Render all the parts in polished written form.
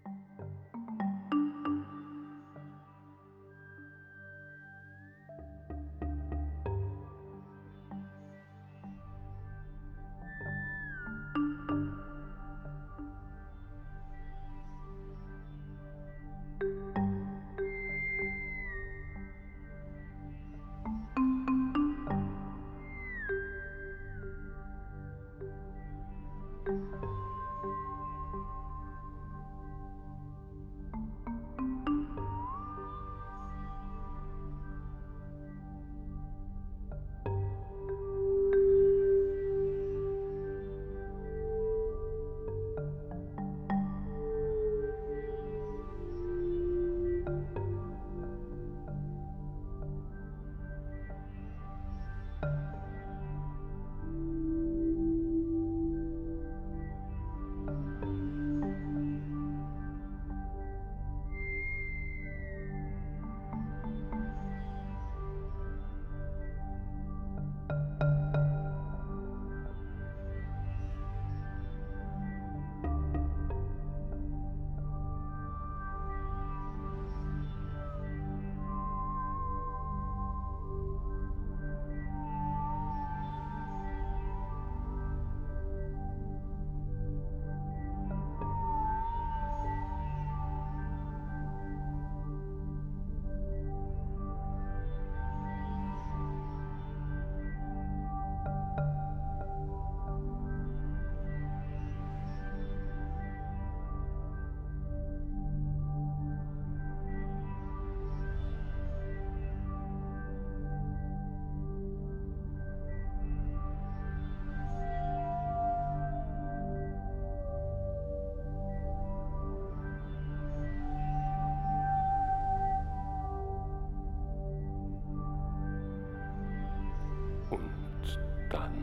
Und dann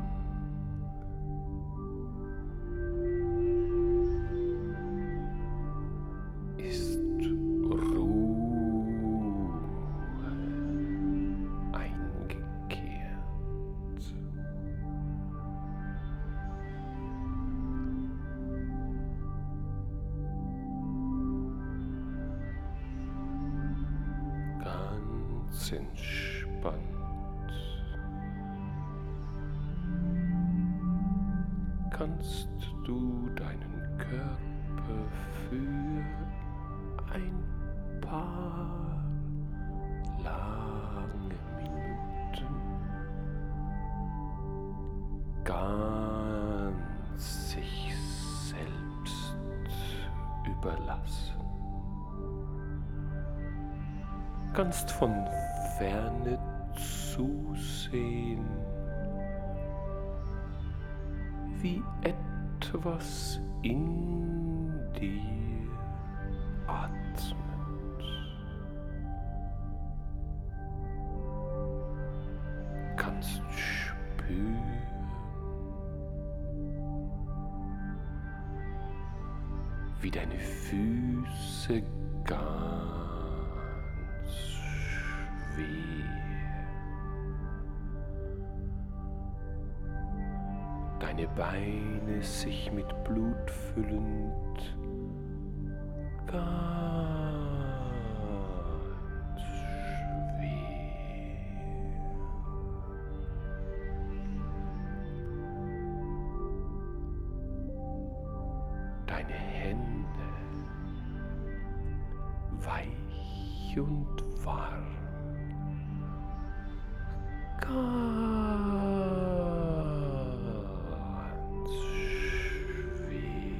ist Ruhe eingekehrt. Ganz entspannt. Kannst du deinen Körper für ein paar lange Minuten ganz sich selbst überlassen. Kannst von ferne zusehen, wie etwas in dir atmet. Kannst spüren, wie deine Füße ganz schwer, deine Beine sich mit Blut füllend, ganz schwer. Deine Hände weich und warm, ganz schwer.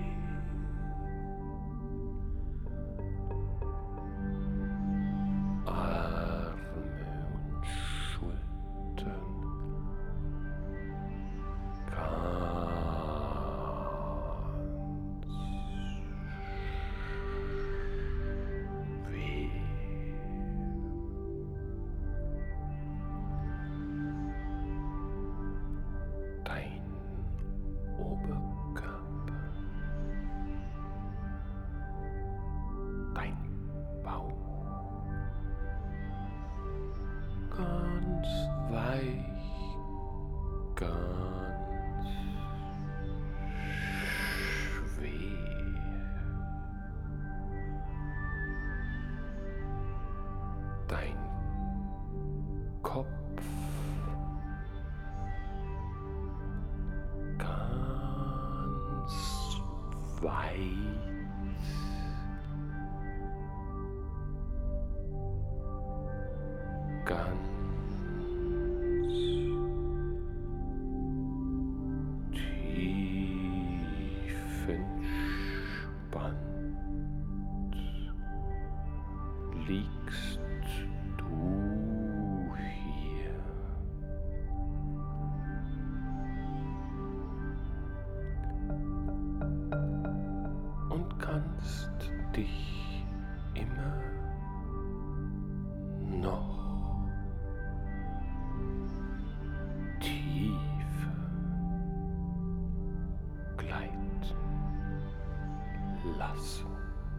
Arme und Schultern ganz schwer. Dein Oberkörper, dein Bauch, ganz weich, ganz schwer. dein Kopf ganz weit ganz tief entspannt liegst du hier und kannst dich immer noch tiefer gleiten lassen.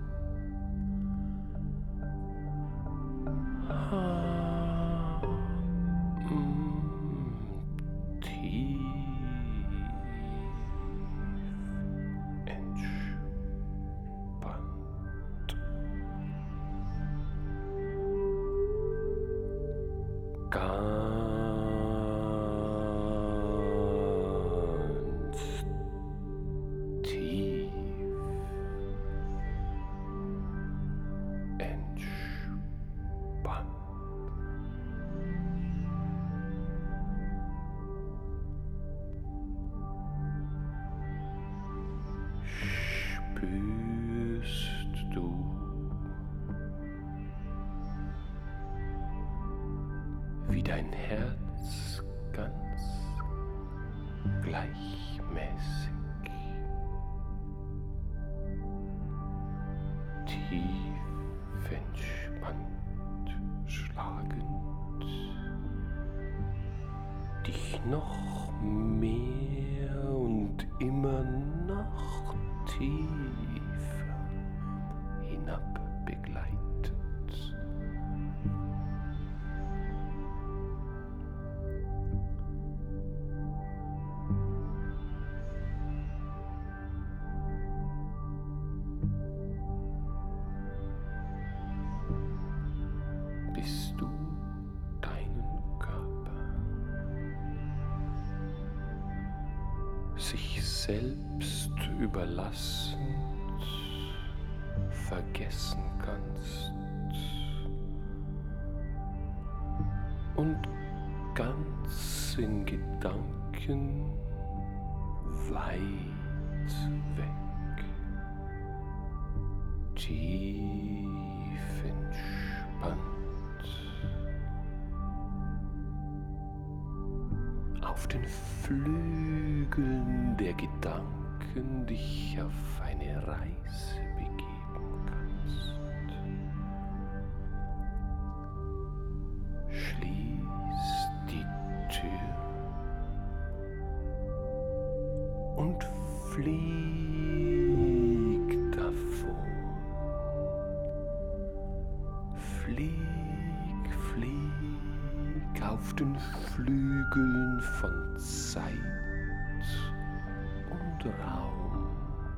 Tief entspannt. Ganz tief entspannt. Spürst du, wie dein Herz ganz gleichmäßig tief entspannt schlagend dich noch mehr und immer noch tiefer hinab begleitet. Bis du deinen Körper sich selbst überlassend vergessen kannst und ganz in Gedanken weit weg, tief entspannt auf den Flügeln der Gedanken dich auf eine Reise begeben kannst. Schließ die Tür und flieg davon. Flieg, flieg auf den Flügeln von Zeit und Raum.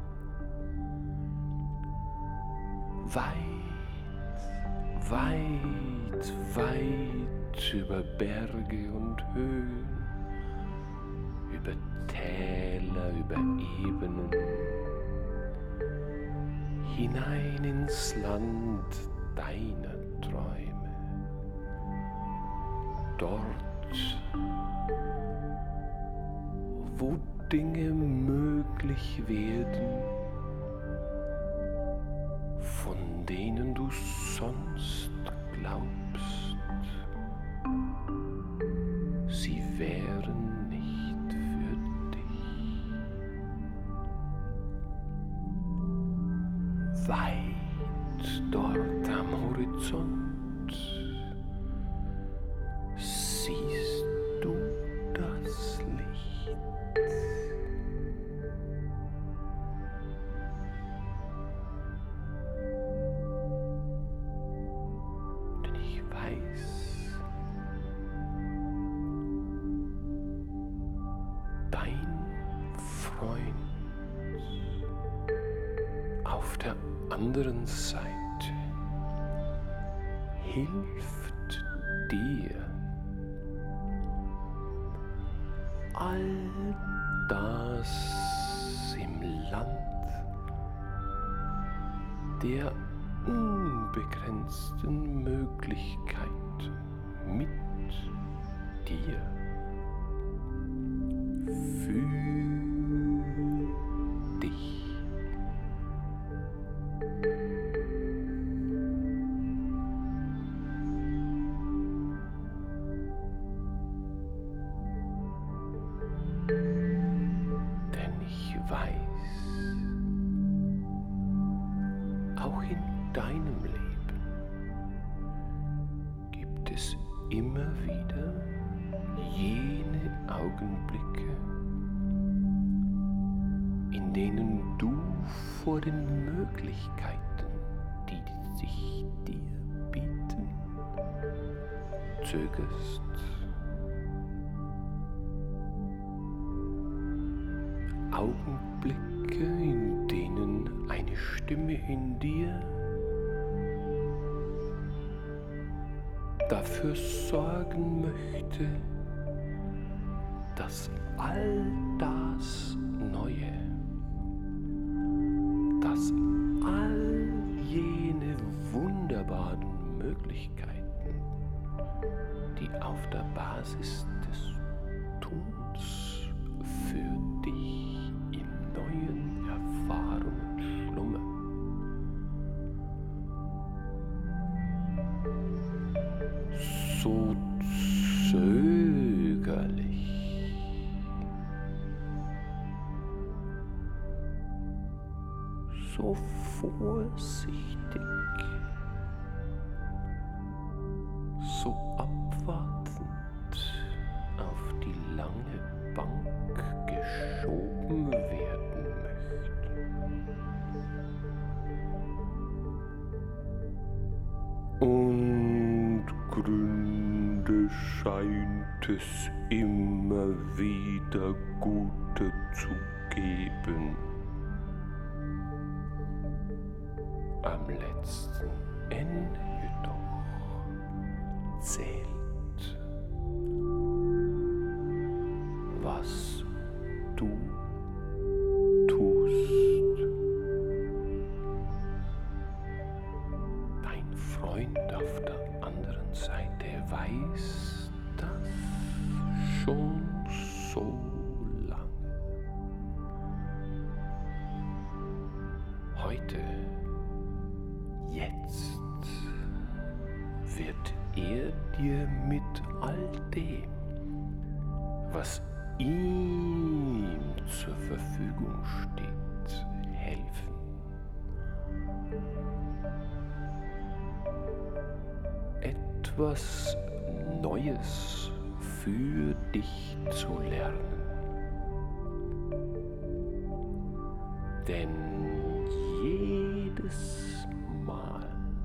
Weit, weit, weit über Berge und Höhen, über Täler, über Ebenen, hinein ins Land deiner Träume. Dort, wo Dinge möglich werden, von denen du sonst glaubst, sie wären nicht für dich. Weit dort am Horizont siehst du das Licht. Denn ich weiß, dein Freund auf der anderen Seite hilft dir, all das im Land der unbegrenzten Möglichkeiten mit dir für dich. Denn ich weiß, auch in deinem Leben gibt es immer wieder jene Augenblicke, in denen du vor den Möglichkeiten, die sich dir bieten, zögerst. Augenblicke, in denen eine Stimme in dir dafür sorgen möchte, dass all das Neue, dass all jene wunderbaren Möglichkeiten, die auf der Basis des Tuns für dich in neuen Erfahrungen schlummern, so zögerlich, so vorsichtig, so abwartend auf die lange Bank geschoben werden möchten. Und Gründe scheint es immer wieder gute zu geben. Am letzten Ende jedoch zählt, was du tust. Dein Freund auf der anderen Seite weiß das schon so lange. Heute, jetzt, wird er dir mit all dem, was ihm zur Verfügung steht, helfen. Etwas Neues für dich zu lernen. Denn jedes Mal,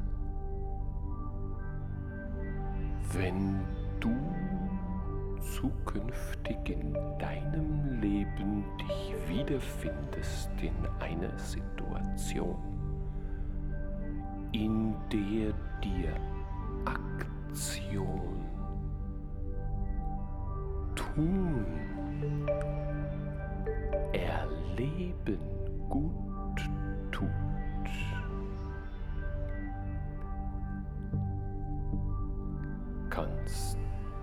wenn du zukünftig in deinem Leben dich wiederfindest in einer Situation, in der dir Aktion, Tun, Erleben gut tut, kannst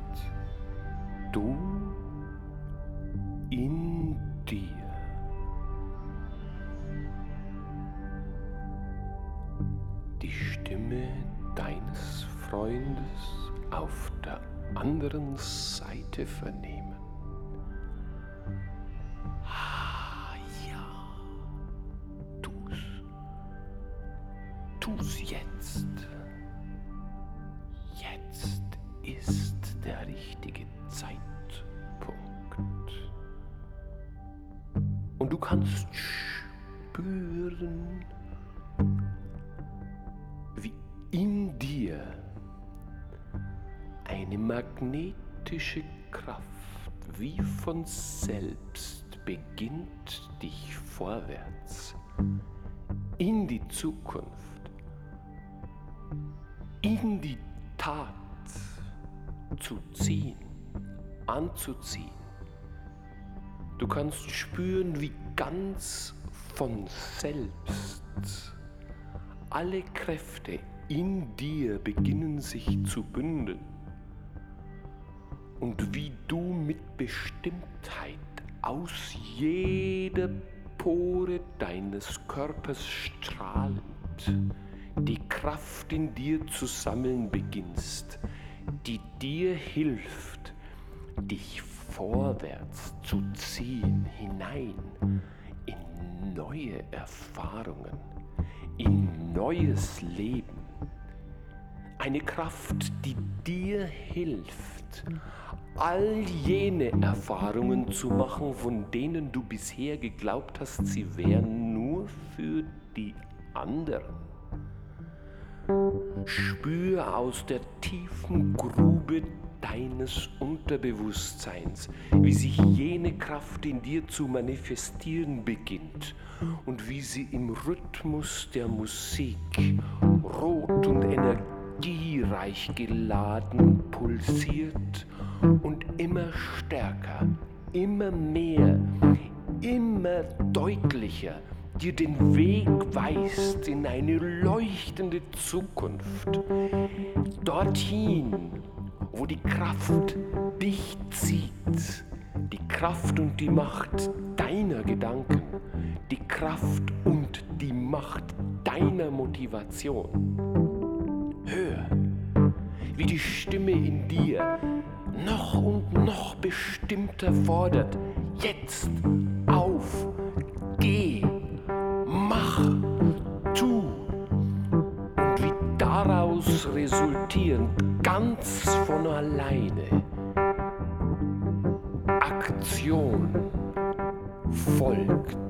du in dir die Stimme deines Freundes auf der anderen Seite vernehmen. Ah ja, tu's jetzt. Jetzt ist der richtige Zeitpunkt. Und du kannst spüren, wie in dir eine magnetische Kraft wie von selbst beginnt, dich vorwärts in die Zukunft, in die Tat zu ziehen, anzuziehen. Du kannst spüren, wie ganz von selbst alle Kräfte in dir beginnen sich zu bündeln und wie du mit Bestimmtheit aus jeder Pore deines Körpers strahlend die Kraft in dir zu sammeln beginnst, die dir hilft, dich vorwärts zu ziehen, hinein in neue Erfahrungen, in neues Leben. Eine Kraft, die dir hilft, all jene Erfahrungen zu machen, von denen du bisher geglaubt hast, sie wären nur für die anderen. Spür aus der tiefen Grube deines Unterbewusstseins, wie sich jene Kraft in dir zu manifestieren beginnt und wie sie im Rhythmus der Musik rot und energiereich geladen pulsiert und immer stärker, immer mehr, immer deutlicher dir den Weg weist in eine leuchtende Zukunft, dorthin, wo die Kraft dich zieht, die Kraft und die Macht deiner Gedanken, die Kraft und die Macht deiner Motivation. Hör, wie die Stimme in dir noch und noch bestimmter fordert: Jetzt auf, geh, mach, tu. Und wie daraus resultierend ganz von alleine Aktion folgt.